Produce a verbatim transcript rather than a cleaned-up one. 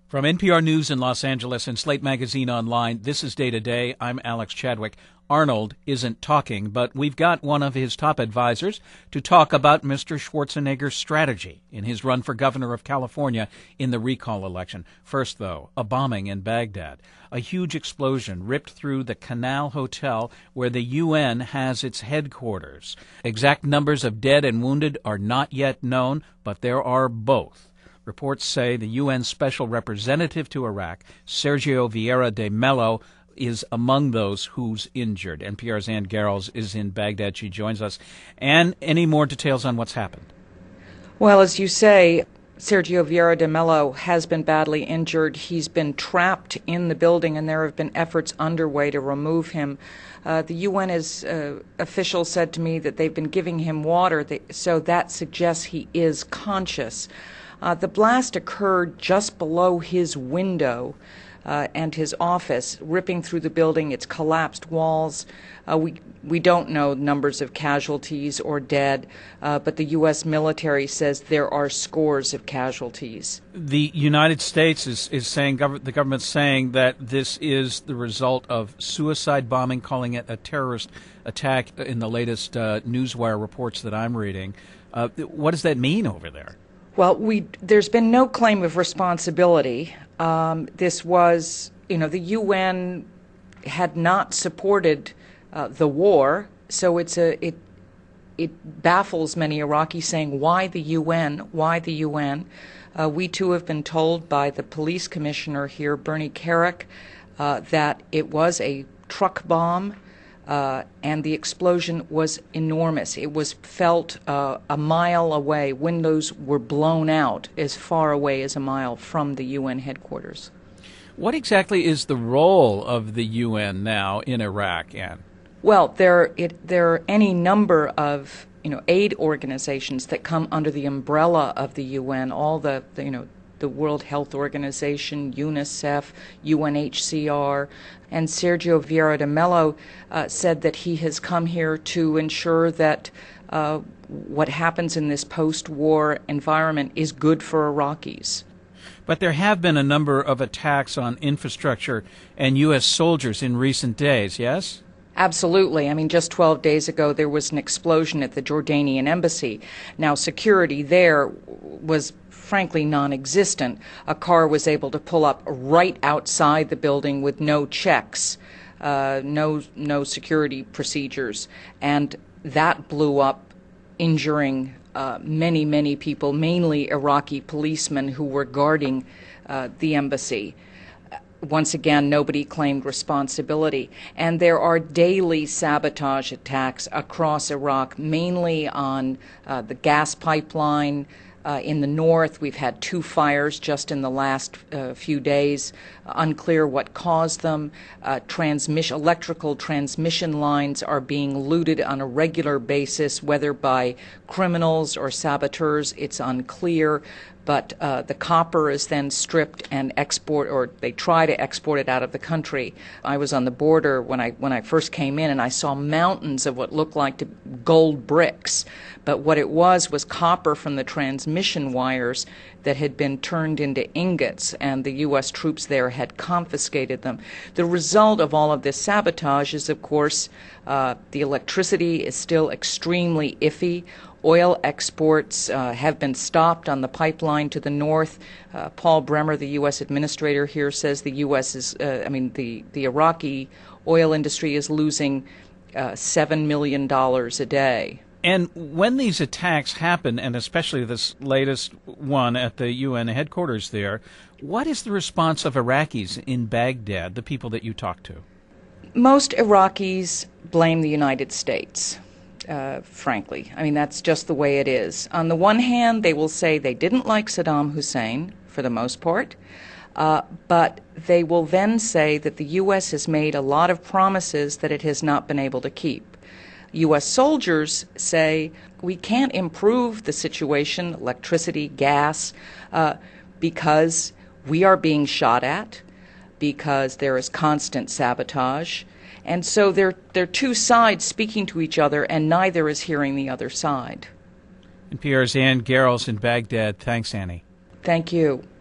From N P R News in Los Angeles and Slate Magazine Online, this is Day to Day. I'm Alex Chadwick. Arnold isn't talking, but we've got one of his top advisors to talk about Mister Schwarzenegger's strategy in his run for governor of California in the recall election. First, though, a bombing in Baghdad. A huge explosion ripped through the Canal Hotel where the U N has its headquarters. Exact numbers of dead and wounded are not yet known, but there are both. Reports say the U N Special Representative to Iraq, Sergio Vieira de Mello, is among those who's injured. N P R's Ann Garrels is in Baghdad. She joins us. Ann, any more details on what's happened? Well, as you say, Sergio Vieira de Mello has been badly injured. He's been trapped in the building, and there have been efforts underway to remove him. Uh, the U N is, uh, officials said to me that they've been giving him water, they, so that suggests he is conscious. Uh, the blast occurred just below his window uh, and his office, ripping through the building, its collapsed walls. Uh, we we don't know numbers of casualties or dead, uh, but the U S military says there are scores of casualties. The United States is, is saying, gov- the government's saying that this is the result of suicide bombing, calling it a terrorist attack in the latest uh, Newswire reports that I'm reading. Uh, what does that mean over there? Well, we there's been no claim of responsibility. Um, this was, you know, the U N had not supported uh, the war, so it's a it it baffles many Iraqis, saying, why the U N? Why the U N? Uh, we too have been told by the police commissioner here, Bernie Kerik, uh, that it was a truck bomb. Uh, and the explosion was enormous. It was felt uh, a mile away. Windows were blown out as far away as a mile from the U N headquarters. What exactly is the role of the U N now in Iraq, Ann? Well, there it, there are any number of you know aid organizations that come under the umbrella of the U N. All the, the you know. the World Health Organization, UNICEF, U N H C R, and Sergio Vieira de Mello uh, said that he has come here to ensure that uh, what happens in this post-war environment is good for Iraqis. But there have been a number of attacks on infrastructure and U S soldiers in recent days, yes? Absolutely. I mean, just twelve days ago, there was an explosion at the Jordanian embassy. Now, security there was frankly non-existent. A car was able to pull up right outside the building with no checks, uh, no no security procedures, and that blew up, injuring uh, many, many people, mainly Iraqi policemen who were guarding uh, the embassy. Once again, nobody claimed responsibility. And there are daily sabotage attacks across Iraq, mainly on uh, the gas pipeline. Uh, in the north, we've had two fires just in the last uh, few days. Uh, unclear what caused them. Uh, transmission, electrical transmission lines are being looted on a regular basis, whether by criminals or saboteurs. It's unclear. But uh, the copper is then stripped and export, or they try to export it out of the country. I was on the border when I when I first came in, and I saw mountains of what looked like to gold bricks. But what it was was copper from the transmission wires that had been turned into ingots, and the U S troops there had confiscated them. The result of all of this sabotage is, of course, uh, the electricity is still extremely iffy. Oil exports uh, have been stopped on the pipeline to the north. Uh, Paul Bremer, the U S administrator here, says the U S is, uh, I mean, the, the Iraqi oil industry is losing uh, seven million dollars a day. And when these attacks happen, and especially this latest one at the U N headquarters there, what is the response of Iraqis in Baghdad, the people that you talk to? Most Iraqis blame the United States. Uh, frankly. I mean, that's just the way it is. On the one hand, they will say they didn't like Saddam Hussein, for the most part, uh, but they will then say that the U S has made a lot of promises that it has not been able to keep. U S soldiers say we can't improve the situation, electricity, gas, uh, because we are being shot at, because there is constant sabotage. And so they're, they're two sides speaking to each other, and neither is hearing the other side. N P R's Ann Garrels in Baghdad. Thanks, Annie. Thank you.